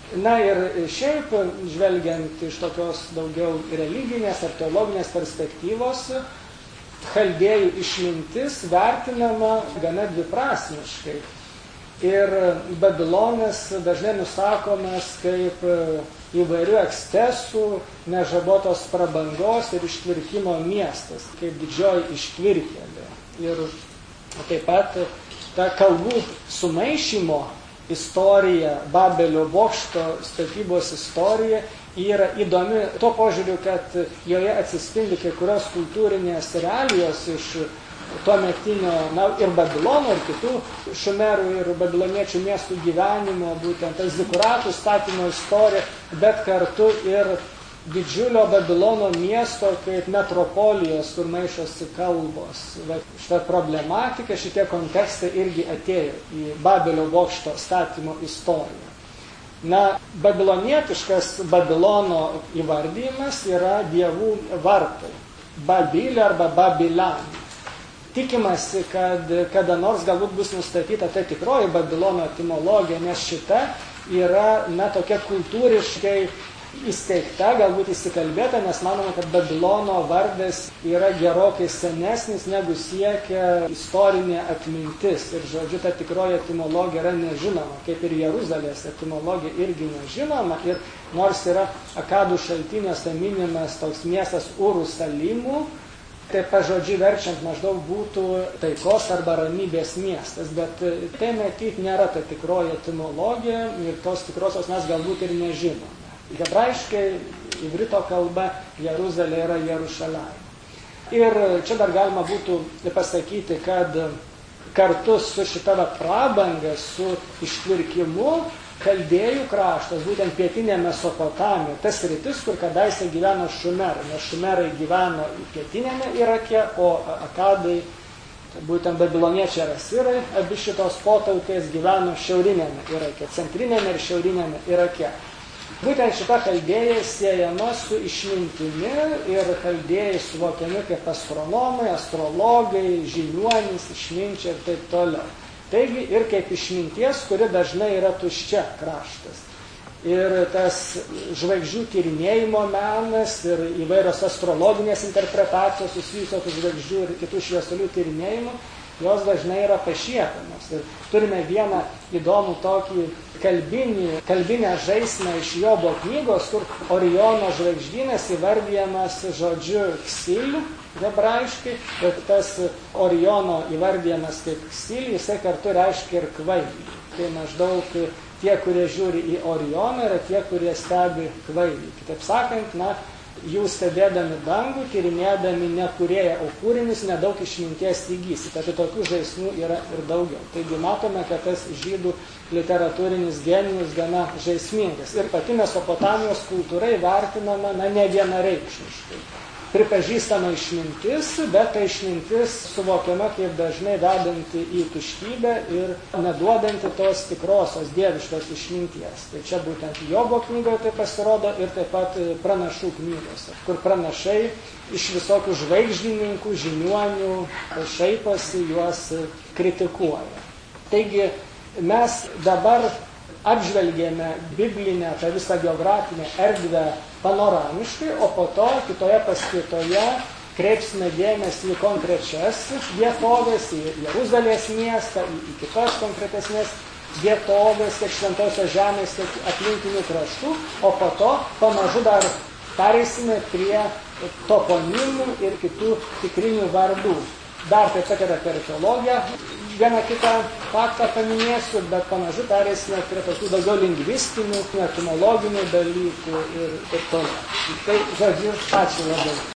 Na ir šiaip, žvelgiant iš tokios daugiau religinės ar teologinės perspektyvos, chaldėjų išmintis vertinama gana dviprasmiškai. Ir Babilonas dažnai nusakomas kaip įvairių ekscesų, nežabotos prabangos ir ištvirkimo miestas, kaip didžioji ištvirkėlė. Ir taip pat ta kalbų sumaišymo istorija, Babelio bokšto statybos istorija yra įdomi tuo požiūriu, kad joje atsispindi kai kurios kultūrinės realijos iš tuometinio, ir Babilono, ir kitų šumerų ir babiloniečių miestų gyvenimo, būtent tas zikuratų statymo istorija, bet kartu ir didžiulio Babilono miesto kaip metropolijos, kur maišosi kalbos. Šitą problematiką, šitie kontekstai irgi atėjo į Babelio bokšto statymo istoriją. Babilonietiškas Babilono įvardymas yra dievų vartai, Babilė arba Babilan. Tikimasi, kad kada nors galbūt bus nustatyta ta tikroji Babilono etimologija, nes šita yra, tokia kultūriškai įsteigta, galbūt įsikalbėta, nes manoma, kad Babilono vardas yra gerokai senesnis, negu siekia istorinė atmintis. Ir žodžiu, ta tikroji etimologija yra nežinoma, kaip ir Jeruzalės etimologija irgi nežinoma. Ir nors yra akadų šaltiniuose minimas toks miestas Urusalimu, tai pažodžiui verčiant maždaug būtų taikos arba ramybės miestas. Bet tai matyt nėra ta tikroji etimologija ir tos tikrosios mes galbūt ir nežinome. Hebrajiškai, ivrito kalba, Jeruzalė yra Jerušalaim. Ir čia dar galima būtų pasakyti, kad kartu su šita prabanga, su ištvirkimu, chaldėjų kraštas, būtent pietinė Mesopotamija, tas sritis, kur kadaise gyveno šumerai, nes šumerai gyveno pietinėme Irake, o akadai, būtent babiloniečiai ir asirai, abi šitos potautės gyveno šiaurinėme Irake, centrinėme ir šiaurinėme Irake. Būtent šita chaldėja siejama su išmintimi ir chaldėjai suvokiami kaip astronomai, astrologai, žiniuonys, išminčiai ir taip toliau. Taigi ir kaip išminties, kuri dažnai yra tuščia kraštas. Ir tas žvaigždžių tyrinėjimo menas ir įvairios astrologinės interpretacijos susijusios su žvaigždžių ir kitų šviesulių tyrinėjimu, jos dažnai yra pašiepiamos. Ir turime vieną įdomų tokį kalbinę žaismę iš Jobo knygos, kur Oriono žvaigždynas įvardyjamas žodžiu ksil, hebrajiškai, bet tas Oriono įvardyjamas kaip ksil, jisai kartu reiškia ir kvailį. Tai maždaug tie, kurie žiūri į Orioną, yra tie, kurie stebi kvailį. Kitaip sakant, jūs stebėdami dangų, tyrinėdami ne kūrėją, o kūrinius, nedaug išminties įgysite. Tai tokių žaismų yra ir daugiau. Taigi matome, kad tas žydų literatūrinis genijus gana žaismingas. Ir pati Mesopotamijos kultūra įvertinama ne vienareikšmiškai. Pripažįstama išmintis, bet ta išmintis suvokiama kaip dažnai vedanti į tuštybę ir neduodanti tos tikrosios dieviškos išminties. Tai čia būtent Jobo knygoje tai pasirodo ir taip pat pranašų knygose, kur pranašai iš visokių žvaigždininkų, žiniuonių šaiposi, juos kritikuoja. Taigi mes dabar apžvelgėme biblinę tą visą geografinę erdvę panoramiškai, o po to kitoje paskaitoje kreipsime dėmesį į konkrečias vietovės, į Jeruzalės miestą, į kitas konkretesnės vietovės, tiek Šventosios žemės, tiek aplinkinių kraštų, o po to pamažu dar pereisime prie toponimų ir kitų tikrinių vardų. Dar taip pat ir apie archeologiją vieną kitą faktą paminėsiu, bet pamažu pereisime prie tokių daugiau lingvistinių, etimologinių dalykų ir taip toliau. Tai, žodžiu, ačiū labai.